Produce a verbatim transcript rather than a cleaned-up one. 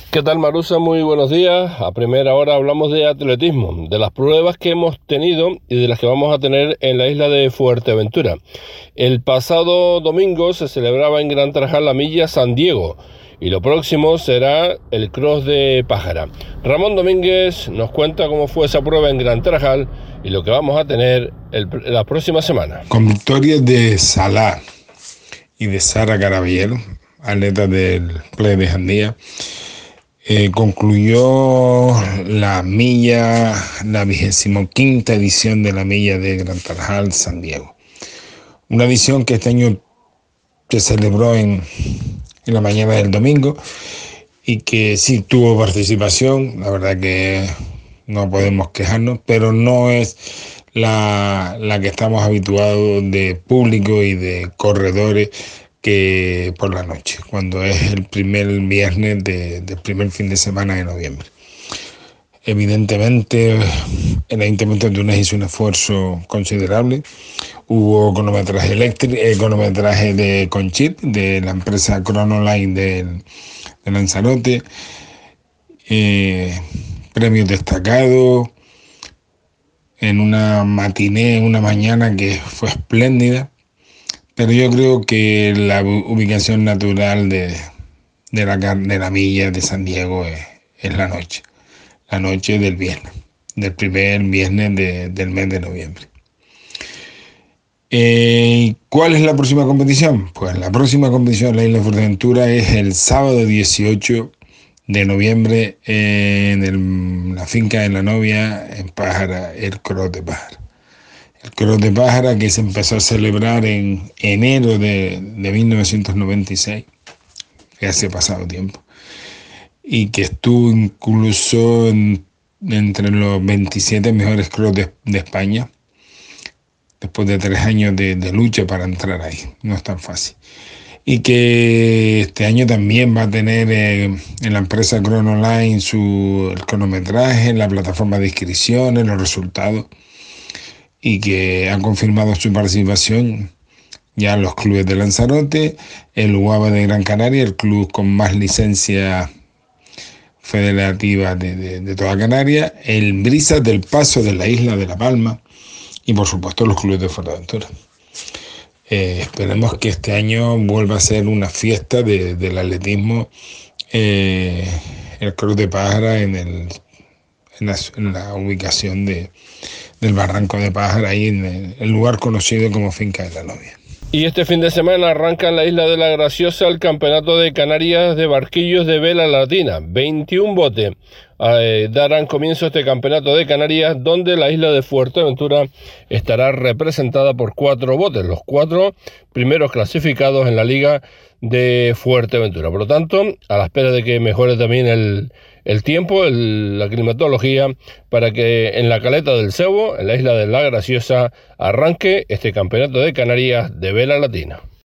¿Qué tal, Marusa? Muy buenos días. A primera hora hablamos de atletismo, de las pruebas que hemos tenido y de las que vamos a tener en la isla de Fuerteventura. El pasado domingo se celebraba en Gran Tarajal la milla San Diego y lo próximo será el cross de Pájara. Ramón Domínguez nos cuenta cómo fue esa prueba en Gran Tarajal y lo que vamos a tener el, la próxima semana. Con victorias de Salah y de Sara Caraballero, atletas del Play de Jandía, Eh, concluyó la milla, la vigésimo quinta edición de la milla de Gran Tarajal San Diego. Una edición que este año se celebró en, en la mañana del domingo y que sí tuvo participación. La verdad que no podemos quejarnos, pero no es la, la que estamos habituados de público y de corredores que por la noche, cuando es el primer viernes de, del primer fin de semana de noviembre. Evidentemente, el Ayuntamiento de Túnez hizo un esfuerzo considerable. Hubo cronometraje eléctrico, eh, cronometraje de con chip de la empresa Chronoline de, de Lanzarote, eh, premios destacados, en una matiné, una mañana que fue espléndida. Pero yo creo que la ubicación natural de, de, la, de la milla de San Diego es, es la noche, la noche del viernes, del primer viernes de, del mes de noviembre. Eh, ¿Cuál es la próxima competición? Pues la próxima competición en la isla de Fuerteventura es el sábado dieciocho de noviembre en el, la finca de la novia en Pájara, el Cross de Pájara. El Cross de Pájara, que se empezó a celebrar en enero de, de mil novecientos noventa y seis, que hace pasado tiempo, y que estuvo incluso en, entre los veintisiete mejores cross de, de España, después de tres años de, de lucha para entrar ahí. No es tan fácil. Y que este año también va a tener eh, en la empresa Chronoline su el cronometraje, la plataforma de inscripciones, los resultados, y que han confirmado su participación ya los clubes de Lanzarote, el U A B A de Gran Canaria, el club con más licencia federativa de, de, de toda Canarias, el Brisas del Paso de la isla de La Palma y por supuesto los clubes de Fuerteventura. Eh, esperemos que este año vuelva a ser una fiesta de, del atletismo, eh, el Cross de Pájara en, el, en, la, en la ubicación de del Barranco de Pájara, ahí en el lugar conocido como Finca de la Novia. Y este fin de semana arranca en la isla de la Graciosa el Campeonato de Canarias de Barquillos de Vela Latina. veintiún botes eh, darán comienzo a este Campeonato de Canarias, donde la isla de Fuerteventura estará representada por cuatro botes, los cuatro primeros clasificados en la Liga de Fuerteventura. Por lo tanto, a la espera de que mejore también el, el tiempo, el, la climatología, para que en la Caleta del Cebo, en la isla de la Graciosa, arranque este Campeonato de Canarias de Vela Latina.